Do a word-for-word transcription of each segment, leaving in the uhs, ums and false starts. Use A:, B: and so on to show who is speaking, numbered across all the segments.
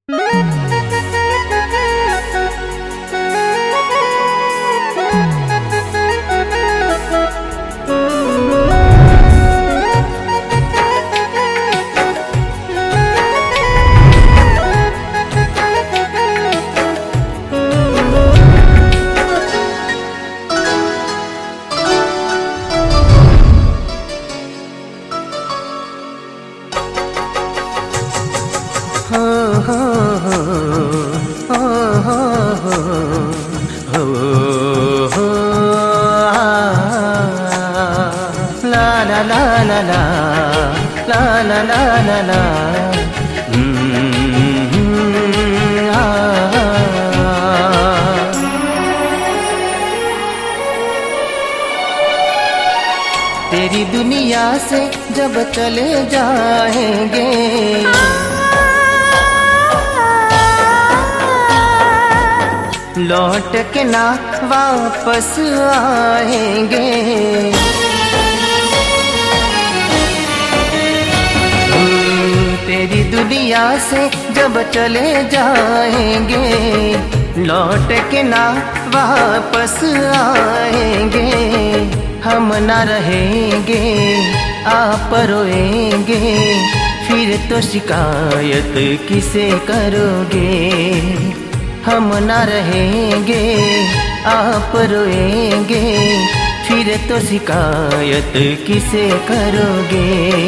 A: तेरी दुनिया से जब चले जाएंगे, लौट के ना वापस आएंगे। तेरी दुनिया से जब चले जाएंगे, लौट के ना वापस आएंगे। हम ना रहेंगे, आप रोएंगे, फिर तो शिकायत किसे करोगे। हम ना रहेंगे, आप रोएंगे, फिर तो शिकायत किसे करोगे।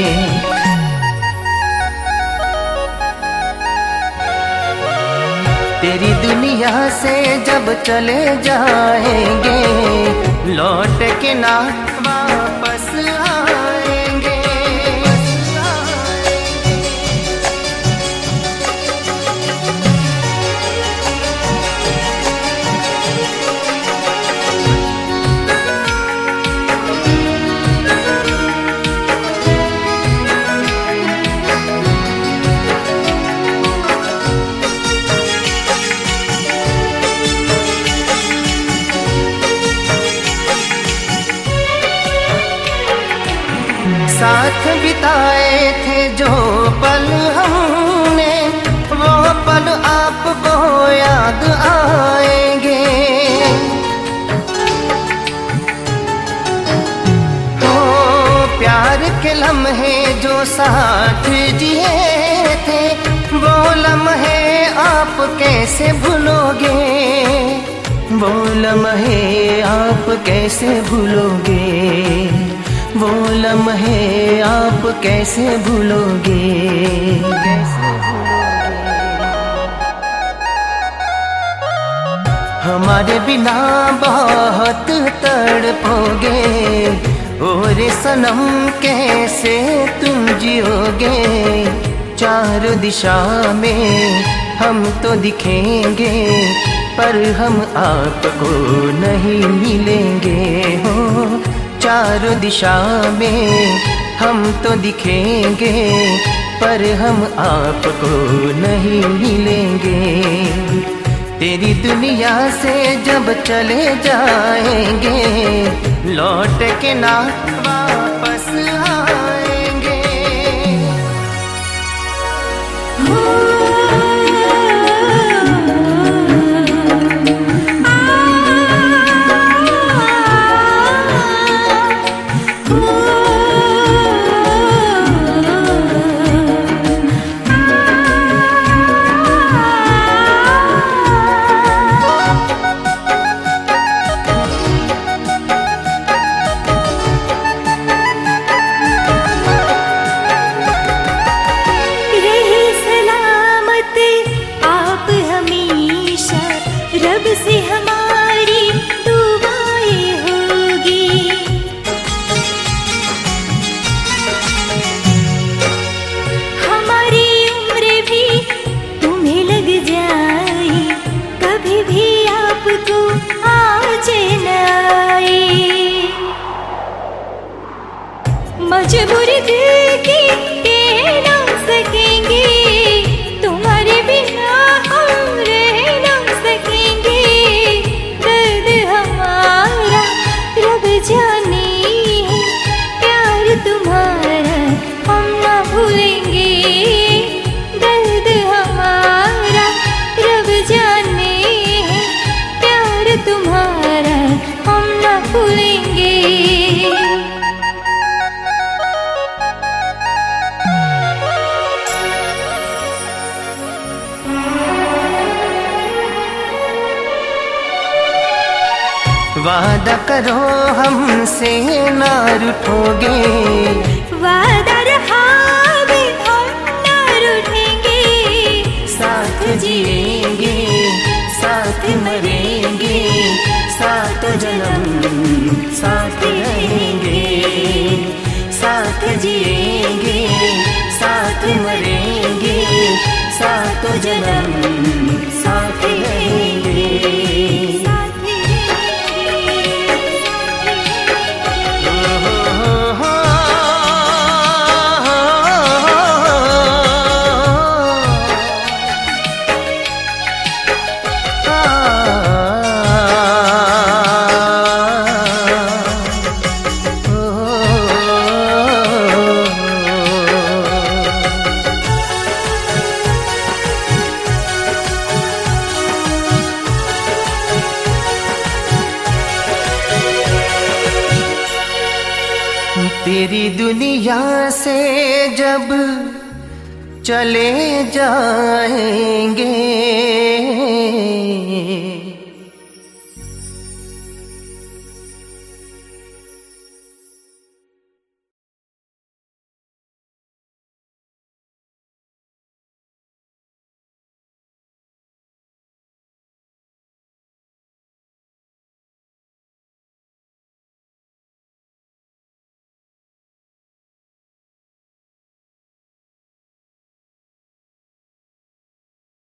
A: तेरी दुनिया से जब चले जाएंगे, लौट के ना वापस आएंगे। साथ बिताए थे जो पल हमने, वो पल आपको याद आएंगे। तो प्यार के लम्हे जो साथ जिए थे, वो लम्हे आप कैसे भूलोगे। वो लम्हे आप कैसे भूलोगे। वो लम्हे आप कैसे भूलोगे। कैसे भूलोगे। हमारे बिना बहुत तड़पोगे, और सनम कैसे तुम जियोगे। चारों दिशा में हम तो दिखेंगे, पर हम आपको नहीं मिलेंगे। हो चारों दिशा में हम तो दिखेंगे, पर हम आपको नहीं मिलेंगे। तेरी दुनिया से जब चले जाएंगे, लौट के ना वापस आएंगे।
B: से हमारी दुआएं होगी। हमारी उम्र भी तुम्हें लग जाए, कभी भी आपको आज न आए। मजबूरी दिल की कह ना सकेंगे, तुम्हारे बिना हम रह ना सकेंगे। दर्द हमारा रब जाने है, प्यार तुम्हारा हम ना भूलेंगे। दर्द हमारा
A: करो हमसे ना रूठोगे,
B: वादा रहा भी हम ना रूठेंगे।
A: साथ जिएंगे साथ मरेंगे, सातों जन्म साथ रहेंगे। साथ जिएंगे साथ मरेंगे, सातों जन्म साथ रहेंगे। तेरी दुनिया से जब चले जाएंगे,